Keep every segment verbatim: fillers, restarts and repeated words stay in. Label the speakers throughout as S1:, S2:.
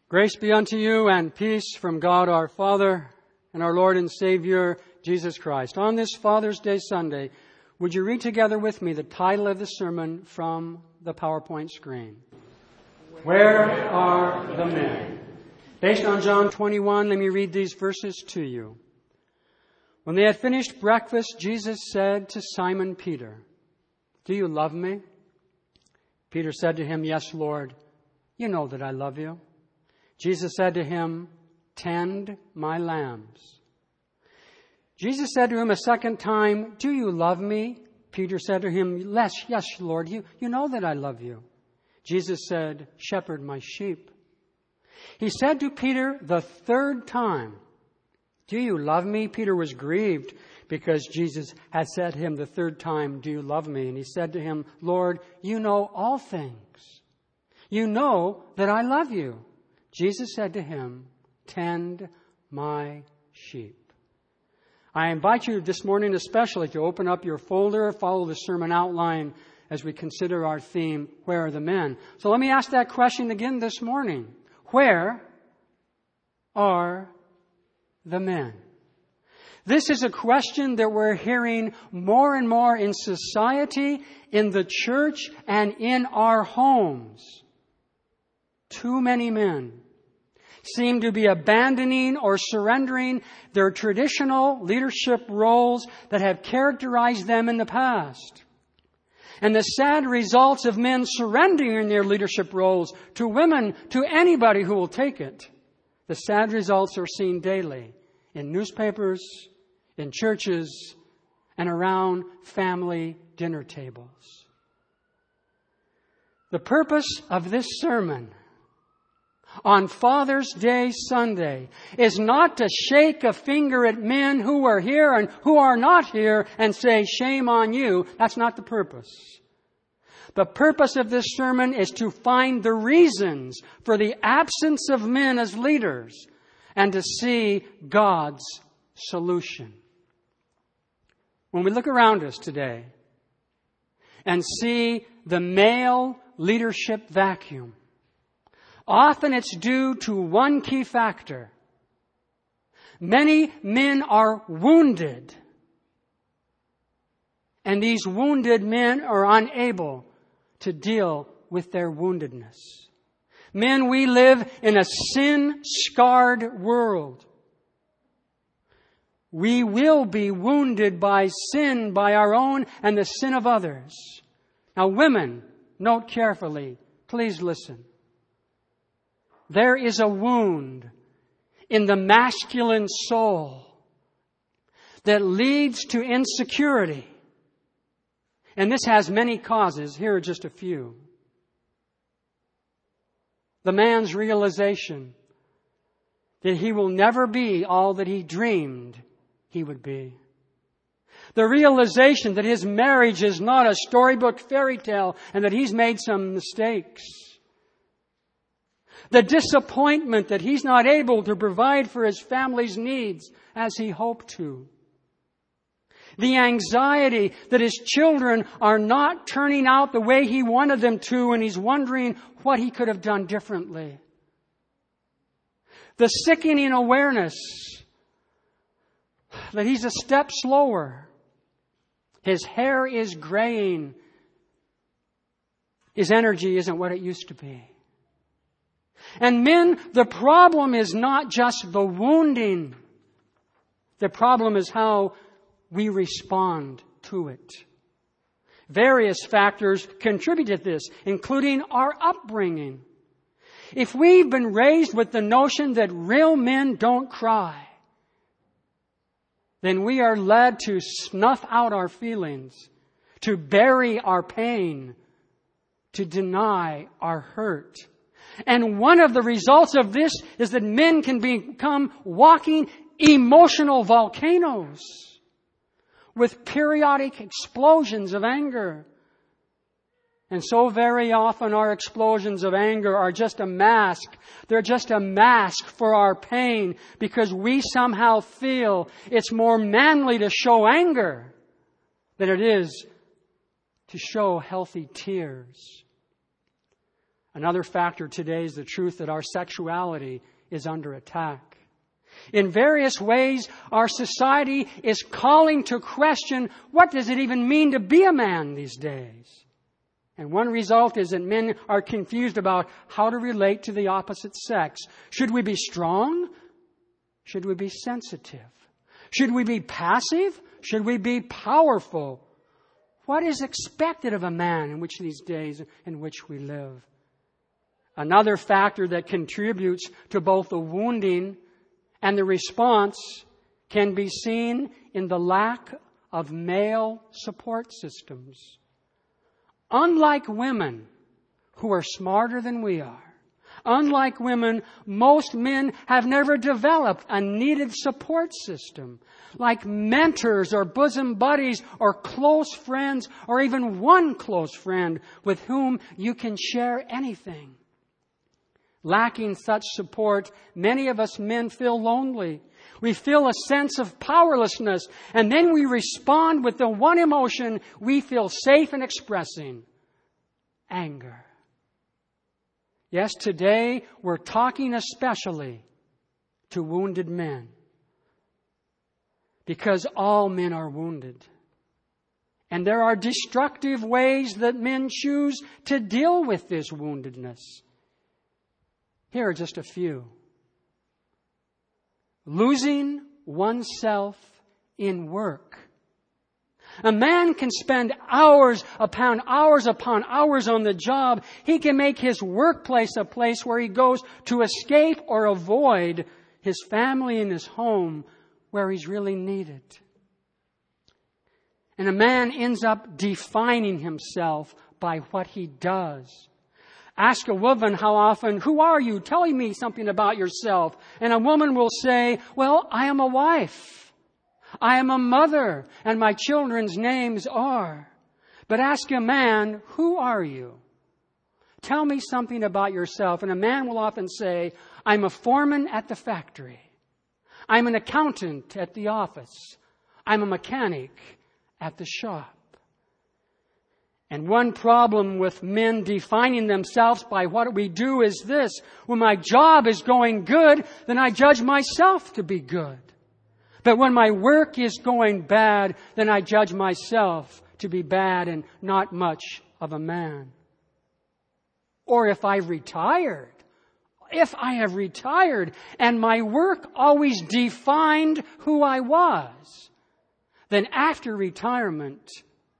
S1: Grace be unto you and peace from God our Father and our Lord and Savior, Jesus Christ. On this Father's Day Sunday, would you read together with me the title of the sermon from the PowerPoint screen? Where are the men? Based on John twenty-one, let me read these verses to you. When they had finished breakfast, Jesus said to Simon Peter, "Do you love me?" Peter said to him, "Yes, Lord, you know that I love you." Jesus said to him, "Tend my lambs." Jesus said to him a second time, "Do you love me?" Peter said to him, "Yes, yes, Lord, you, you know that I love you." Jesus said, "Shepherd my sheep." He said to Peter the third time, "Do you love me?" Peter was grieved because Jesus had said to him the third time, "Do you love me?" And he said to him, "Lord, you know all things. You know that I love you." Jesus said to him, "Tend my sheep." I invite you this morning especially to open up your folder, follow the sermon outline as we consider our theme, Where are the men? So let me ask that question again this morning. Where are the men? This is a question that we're hearing more and more in society, in the church, and in our homes. Too many men seem to be abandoning or surrendering their traditional leadership roles that have characterized them in the past. And the sad results of men surrendering their leadership roles to women, to anybody who will take it, the sad results are seen daily in newspapers, in churches, and around family dinner tables. The purpose of this sermon on Father's Day Sunday is not to shake a finger at men who are here and who are not here and say, "Shame on you." That's not the purpose. The purpose of this sermon is to find the reasons for the absence of men as leaders and to see God's solution. When we look around us today and see the male leadership vacuum, often it's due to one key factor. Many men are wounded, and these wounded men are unable to deal with their woundedness. Men, we live in a sin-scarred world. We will be wounded by sin, by our own and the sin of others. Now, women, note carefully. Please listen. There is a wound in the masculine soul that leads to insecurity. And this has many causes. Here are just a few. The man's realization that he will never be all that he dreamed he would be. The realization that his marriage is not a storybook fairy tale and that he's made some mistakes. The disappointment that he's not able to provide for his family's needs as he hoped to. The anxiety that his children are not turning out the way he wanted them to, and he's wondering what he could have done differently. The sickening awareness that he's a step slower. His hair is graying. His energy isn't what it used to be. And men, the problem is not just the wounding. The problem is how we respond to it. Various factors contribute to this, including our upbringing. If we've been raised with the notion that real men don't cry, then we are led to snuff out our feelings, to bury our pain, to deny our hurt. And one of the results of this is that men can become walking emotional volcanoes with periodic explosions of anger. And so very often our explosions of anger are just a mask. They're just a mask for our pain because we somehow feel it's more manly to show anger than it is to show healthy tears. Another factor today is the truth that our sexuality is under attack. In various ways, our society is calling to question, what does it even mean to be a man these days? And one result is that men are confused about how to relate to the opposite sex. Should we be strong? Should we be sensitive? Should we be passive? Should we be powerful? What is expected of a man in which these days in which we live? Another factor that contributes to both the wounding and the response can be seen in the lack of male support systems. Unlike women who are smarter than we are, unlike women, most men have never developed a needed support system, like mentors or bosom buddies or close friends or even one close friend with whom you can share anything. Lacking such support, many of us men feel lonely. We feel a sense of powerlessness, and then we respond with the one emotion we feel safe in expressing: anger. Yes, today we're talking especially to wounded men, because all men are wounded. And there are destructive ways that men choose to deal with this woundedness. Here are just a few. Losing oneself in work. A man can spend hours upon hours upon hours on the job. He can make his workplace a place where he goes to escape or avoid his family and his home where he's really needed. And a man ends up defining himself by what he does. Ask a woman how often, who are you? Tell me something about yourself. And a woman will say, well, I am a wife. I am a mother, and my children's names are. But ask a man, who are you? Tell me something about yourself. And a man will often say, I'm a foreman at the factory. I'm an accountant at the office. I'm a mechanic at the shop. And one problem with men defining themselves by what we do is this: when my job is going good, then I judge myself to be good. But when my work is going bad, then I judge myself to be bad and not much of a man. Or if I've retired, if I have retired and my work always defined who I was, then after retirement,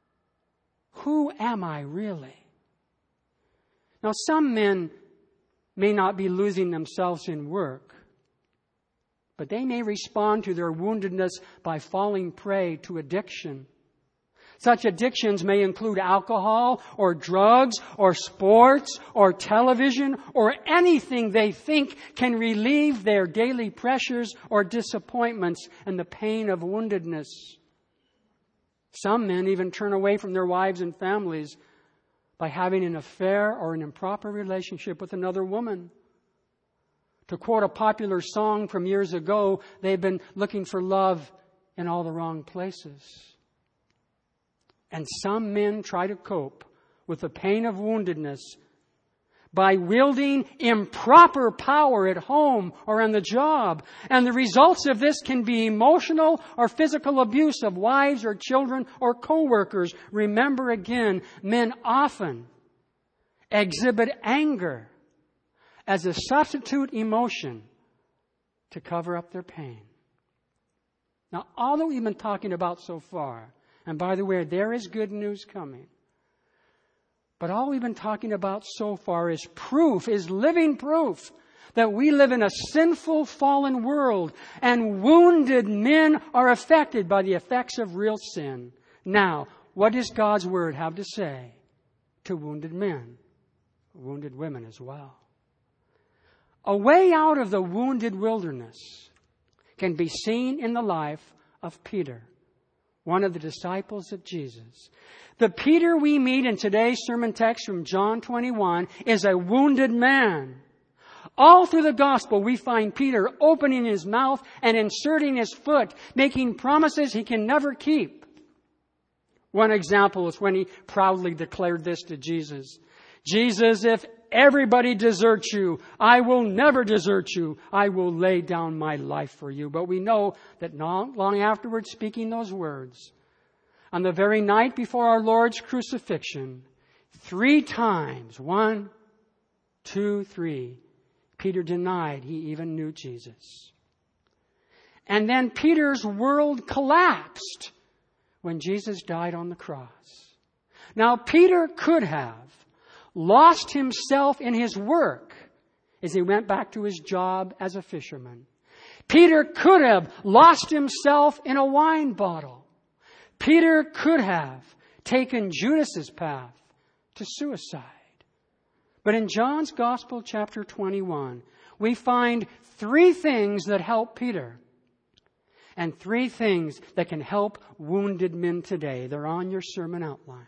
S1: who am I really? Now, some men may not be losing themselves in work, but they may respond to their woundedness by falling prey to addiction. Such addictions may include alcohol or drugs or sports or television or anything they think can relieve their daily pressures or disappointments and the pain of woundedness. Some men even turn away from their wives and families by having an affair or an improper relationship with another woman. To quote a popular song from years ago, they've been looking for love in all the wrong places. And some men try to cope with the pain of woundedness by wielding improper power at home or on the job. And the results of this can be emotional or physical abuse of wives or children or co-workers. Remember again, men often exhibit anger as a substitute emotion to cover up their pain. Now, all that we've been talking about so far, and by the way, there is good news coming. But all we've been talking about so far is proof, is living proof that we live in a sinful, fallen world, and wounded men are affected by the effects of real sin. Now, what does God's Word have to say to wounded men, wounded women as well? A way out of the wounded wilderness can be seen in the life of Peter, one of the disciples of Jesus. The Peter we meet in today's sermon text from John twenty-one is a wounded man. All through the gospel, we find Peter opening his mouth and inserting his foot, making promises he can never keep. One example is when he proudly declared this to Jesus: Jesus, if everybody deserts you. I will never desert you. I will lay down my life for you. But we know that not long afterwards, speaking those words, on the very night before our Lord's crucifixion, three times, one, two, three, Peter denied he even knew Jesus. And then Peter's world collapsed when Jesus died on the cross. Now, Peter could have lost himself in his work as he went back to his job as a fisherman. Peter could have lost himself in a wine bottle. Peter could have taken Judas's path to suicide. But in John's Gospel, chapter twenty-one, we find three things that help Peter and three things that can help wounded men today. They're on your sermon outline.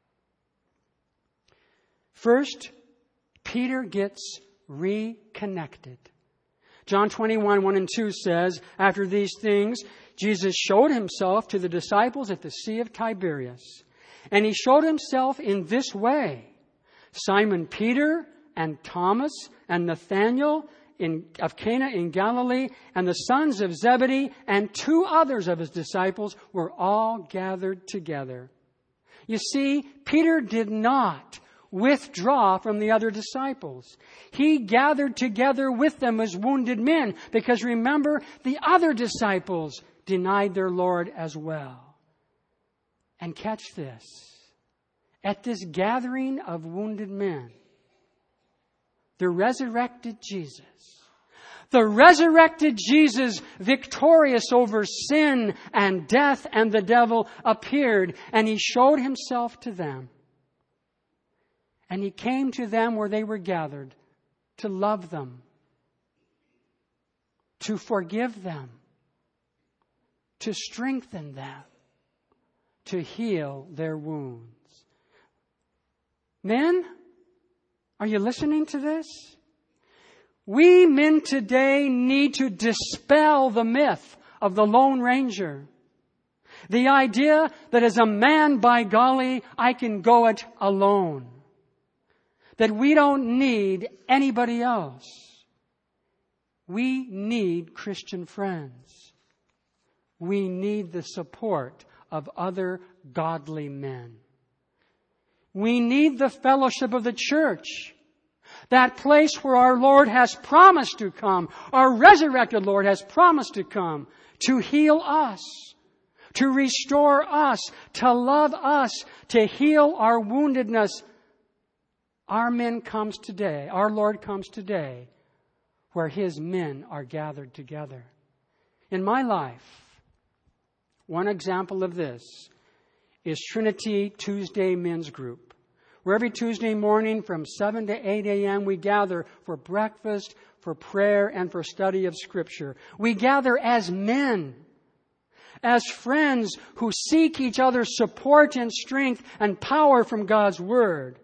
S1: First, Peter gets reconnected. John twenty-one, one and two says, after these things, Jesus showed himself to the disciples at the Sea of Tiberias. And he showed himself in this way. Simon Peter and Thomas and Nathanael in, of Cana in Galilee and the sons of Zebedee and two others of his disciples were all gathered together. You see, Peter did not withdraw from the other disciples. He gathered together with them as wounded men because remember, the other disciples denied their Lord as well. And catch this. At this gathering of wounded men, the resurrected Jesus, the resurrected Jesus, victorious over sin and death and the devil, appeared and he showed himself to them. And he came to them where they were gathered to love them, to forgive them, to strengthen them, to heal their wounds. Men, are you listening to this? We men today need to dispel the myth of the Lone Ranger. The idea that as a man, by golly, I can go it alone. That we don't need anybody else. We need Christian friends. We need the support of other godly men. We need the fellowship of the church. That place where our Lord has promised to come. Our resurrected Lord has promised to come to heal us, to restore us, to love us, to heal our woundedness. Our men comes today, our Lord comes today, where His men are gathered together. In my life, one example of this is Trinity Tuesday Men's Group, where every Tuesday morning from seven to eight a.m. we gather for breakfast, for prayer, and for study of Scripture. We gather as men, as friends who seek each other's support and strength and power from God's Word.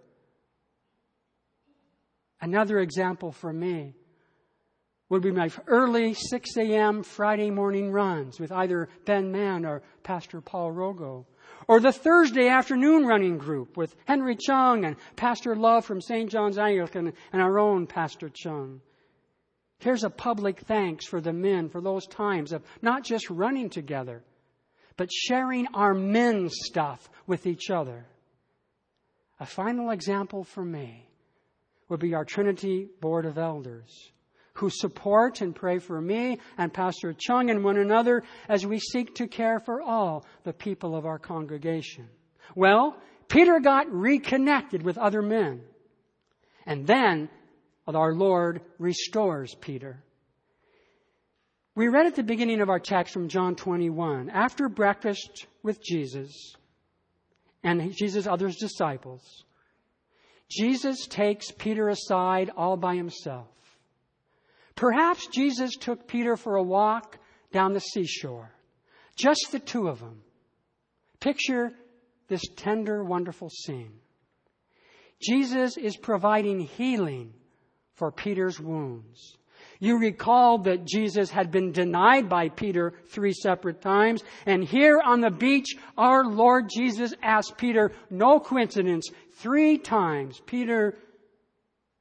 S1: Another example for me would be my early six a.m. Friday morning runs with either Ben Mann or Pastor Paul Rogo. Or the Thursday afternoon running group with Henry Chung and Pastor Love from Saint John's Anglican and our own Pastor Chung. Here's a public thanks for the men for those times of not just running together, but sharing our men's stuff with each other. A final example for me would be our Trinity Board of Elders, who support and pray for me and Pastor Chung and one another as we seek to care for all the people of our congregation. Well, Peter got reconnected with other men. And then our Lord restores Peter. We read at the beginning of our text from John twenty-one, after breakfast with Jesus and Jesus' other disciples, Jesus takes Peter aside all by himself. Perhaps Jesus took Peter for a walk down the seashore. Just the two of them. Picture this tender, wonderful scene. Jesus is providing healing for Peter's wounds. You recall that Jesus had been denied by Peter three separate times. And here on the beach, our Lord Jesus asked Peter, no coincidence, three times, Peter,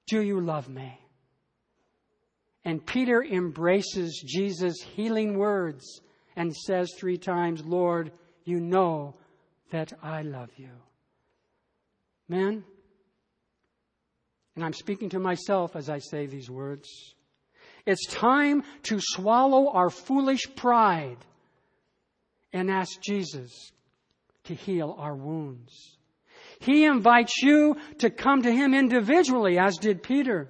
S1: do you love me? And Peter embraces Jesus' healing words and says three times, Lord, you know that I love you. Men, and I'm speaking to myself as I say these words, it's time to swallow our foolish pride and ask Jesus to heal our wounds. He invites you to come to Him individually, as did Peter.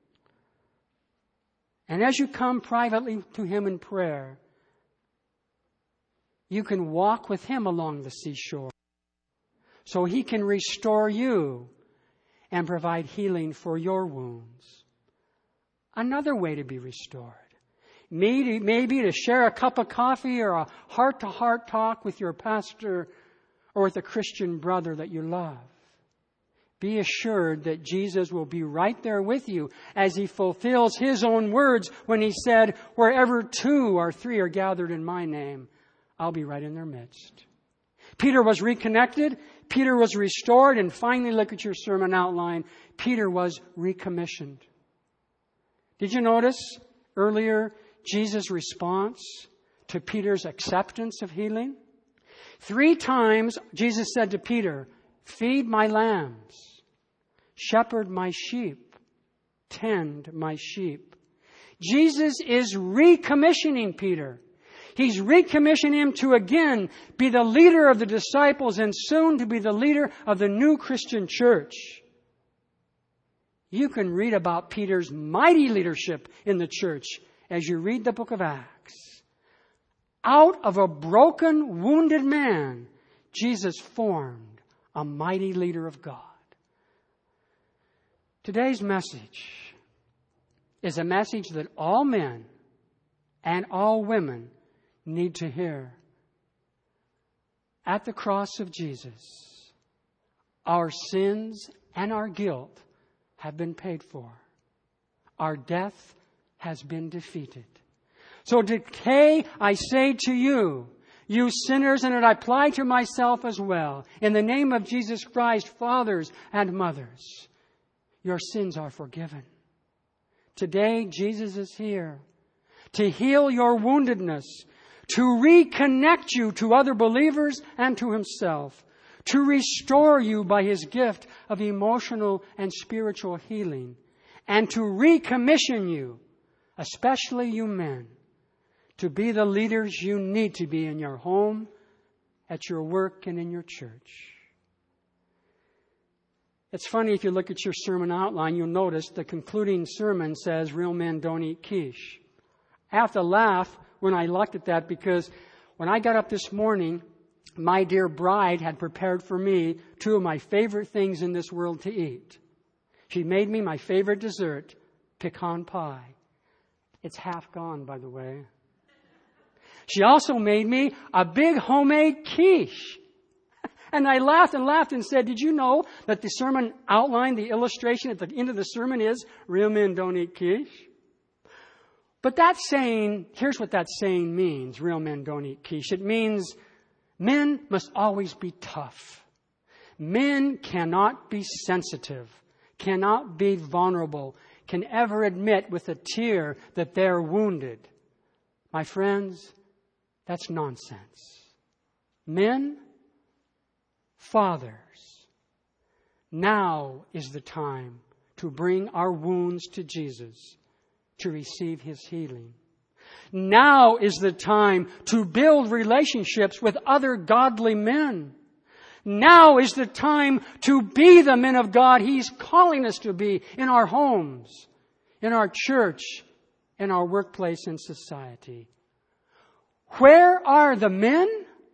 S1: And as you come privately to Him in prayer, you can walk with Him along the seashore so He can restore you and provide healing for your wounds. Another way to be restored, maybe, maybe to share a cup of coffee or a heart-to-heart talk with your pastor or with a Christian brother that you love. Be assured that Jesus will be right there with you as He fulfills His own words when He said, wherever two or three are gathered in my name, I'll be right in their midst. Peter was reconnected. Peter was restored. And finally, look at your sermon outline. Peter was recommissioned. Did you notice earlier Jesus' response to Peter's acceptance of healing? Three times Jesus said to Peter, feed my lambs, shepherd my sheep, tend my sheep. Jesus is recommissioning Peter. He's recommissioned him to again be the leader of the disciples and soon to be the leader of the new Christian church. You can read about Peter's mighty leadership in the church as you read the book of Acts. Out of a broken, wounded man, Jesus formed a mighty leader of God. Today's message is a message that all men and all women need to hear. At the cross of Jesus, our sins and our guilt have been paid for. Our death has been defeated. So today I say to you, you sinners, and it I apply to myself as well, in the name of Jesus Christ, fathers and mothers, your sins are forgiven. Today Jesus is here to heal your woundedness, to reconnect you to other believers and to Himself, to restore you by His gift of emotional and spiritual healing, and to recommission you, especially you men, to be the leaders you need to be in your home, at your work, and in your church. It's funny, if you look at your sermon outline, you'll notice the concluding sermon says, real men don't eat quiche. I have to laugh when I looked at that because when I got up this morning, my dear bride had prepared for me two of my favorite things in this world to eat. She made me my favorite dessert, pecan pie. It's half gone, by the way. She also made me a big homemade quiche. And I laughed and laughed and said, did you know that the sermon outline, the illustration at the end of the sermon is, real men don't eat quiche? But that saying, here's what that saying means, real men don't eat quiche. It means men must always be tough. Men cannot be sensitive, cannot be vulnerable, can ever admit with a tear that they're wounded. My friends, that's nonsense. Men, fathers, now is the time to bring our wounds to Jesus, to receive His healing. Now is the time to build relationships with other godly men. Now is the time to be the men of God He's calling us to be in our homes, in our church, in our workplace and society. Where are the men?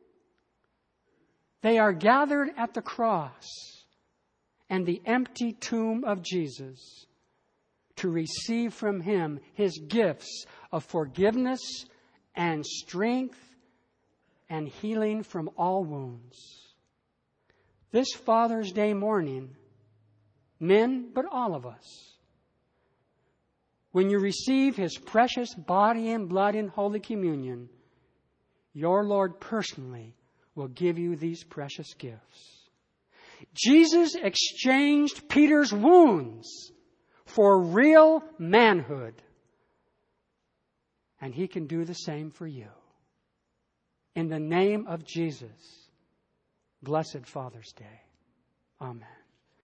S1: They are gathered at the cross and the empty tomb of Jesus to receive from Him His gifts of forgiveness and strength and healing from all wounds. This Father's Day morning, men, but all of us, when you receive His precious body and blood in Holy Communion, your Lord personally will give you these precious gifts. Jesus exchanged Peter's wounds for real manhood. And He can do the same for you. In the name of Jesus, blessed Father's Day. Amen.